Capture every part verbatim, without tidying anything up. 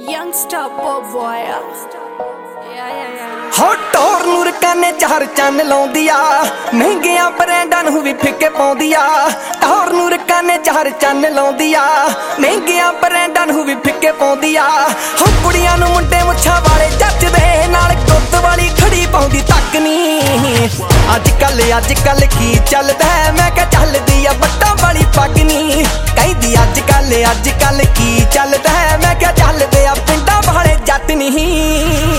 Youngster pop boy. Yeah, yeah, yeah. ਹੋ ਟੋਰ ਨੂਰ ਕਾਨੇ ਚਾਰ ਚੰਨ ਲਾਉਂਦੀ ਆ, ਮਹਿੰਗਿਆਂ ਬ੍ਰਾਂਡਾਂ ਨੂੰ ਵੀ ਫਿੱਕੇ ਪਾਉਂਦੀ ਆ। ਟੋਰ ਨੂਰ ਕਾਨੇ ਚਾਰ ਚੰਨ ਲਾਉਂਦੀ ਆ, ਮਹਿੰਗਿਆਂ ਬ੍ਰਾਂਡਾਂ ਨੂੰ ਵੀ ਫਿੱਕੇ ਪਾਉਂਦੀ ਆ। ਹੋ ਕੁੜੀਆਂ ਨੂੰ ਮੁੰਡੇ ਮੁੱਛਾਂ ਵਾਲੇ ਜੱਜਦੇ, ਨਾਲ ਗੁੱਤ ਵਾਲੀ ਖੜੀ ਪਾਉਂਦੀ ਤੱਕ ਨੀ। ਅੱਜ ਕੱਲ ਅੱਜ ਕੱਲ ਕੀ ਚੱਲਦਾ, ਮੈਂ ਕਿਹਾ ਚੱਲਦੀ ਆ ਬੱਟਾਂ ਵਾਲੀ ਪੱਗ ਨੀ। ਕਹਿੰਦੀ ਅੱਜ ਕੱਲ ਅੱਜ ਕੱਲ ਕੀ ਚੱਲਦਾ, ਮੈਂ ਕਿਹਾ ਚੱਲਦੇ ਆ ਪਿੰਡਾਂ ਵਾਲੇ ਜੱਟ ਨੀ।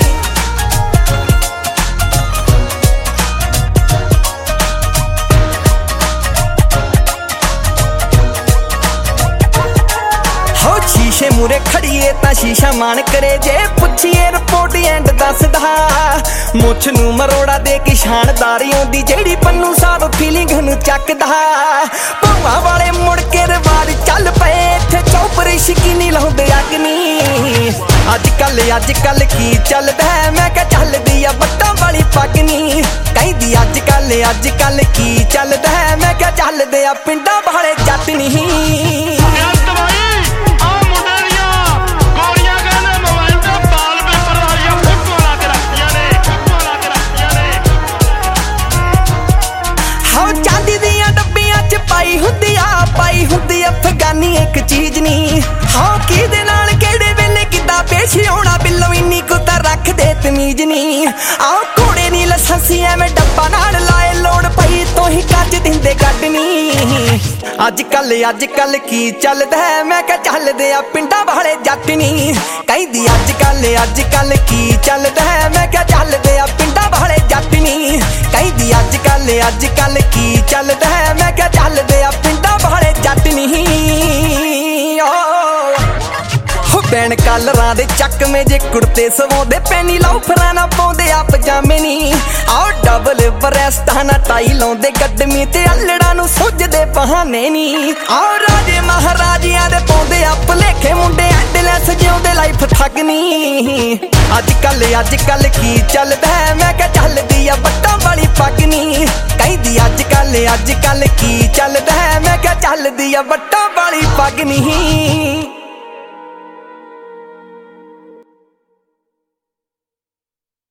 शीशे मूरे खड़िए ता शीशा मान करे, जे पुछिए रिपोर्ट एंड दसदा। मुछ नू मरोड़ा दे के शानदारी आउंदी, जेड़ी पन्नू साहब फीलिंग नू चकदा। भावां वाले मुड़ के रिवाज चल पए, इत्थे चौपरी शकीनी लाउंदे अग नी। अज कल अज कल की चलदा, मैं कह चलदी आ बट्टां वाली पग नी। कहंदी अज कल अज कल की चलदा, मैं कह चलदे आ पिंडां वाले जट नी। पाई हुंदी आ पाई हुंदी अफगानी एक चीज नी। हाँ किदे नाल केड़े वेले किदा पेश होना, बिल्लो इन्नी को तां रख दे तमीज नी। आओ घोड़े नी लसंसी एवें डब्बा नाल लाए, लोड़ पई तो ही कज दिंदे गड्ड नी। अज कल अज कल की चलदा, मैं कह चलदे आ पिंडां वाले जट नी। कहंदी अज कल अज कल की चलदा, मैं कह चलदे आ पिंडां वाले जट नी। कहंदी अज कल अज कल की चलदा, मैं कह चलदे आ पिंडां वाले जट नी। पैण कलरां दे चकमे जे कुर्ते सवाउंदे, पैनी लौफरां ना पाउंदे आ पजामे नी। आओ डबल बरैस्टां ना टाई लाउंदे, गड्डमी ते अल्लड़ां नूं सुझदे बहाने नी। आओ राजे महाराजियां दे पाउंदे आ भुलेखे, मुंडे एंडलेस जिउंदे लाइफ ठग नी। अज कल अज कल की चलदा, मैं कह चलदी आ बट्टां वाली पग नी। कहंदी अज कल अज कल की चलदा, मैं कह चलदी आ बट्टां वाली पग नी।